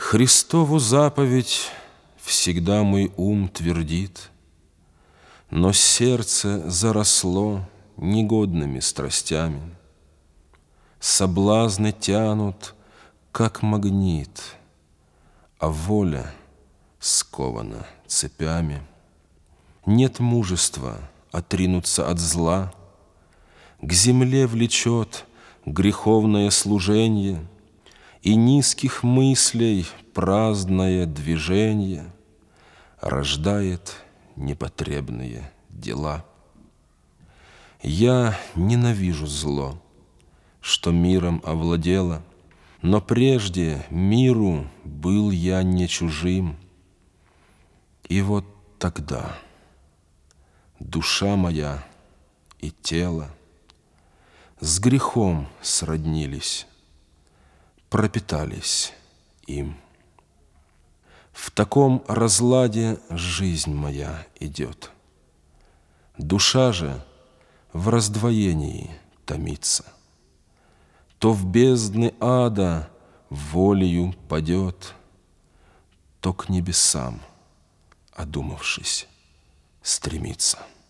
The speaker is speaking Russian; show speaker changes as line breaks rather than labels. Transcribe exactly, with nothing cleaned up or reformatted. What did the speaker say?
Христову заповедь всегда мой ум твердит, но сердце заросло негодными страстями. Соблазны тянут, как магнит, а воля скована цепями. Нет мужества отринуться от зла, к земле влечет греховное служенье, и низких мыслей праздное движение рождает непотребные дела. Я ненавижу зло, что миром овладело, но прежде миру был я не чужим. И вот тогда душа моя и тело с грехом сроднились, пропитались им. В таком разладе жизнь моя идет. Душа же в раздвоении томится. То в бездны ада волею падет, то к небесам, одумавшись, стремится.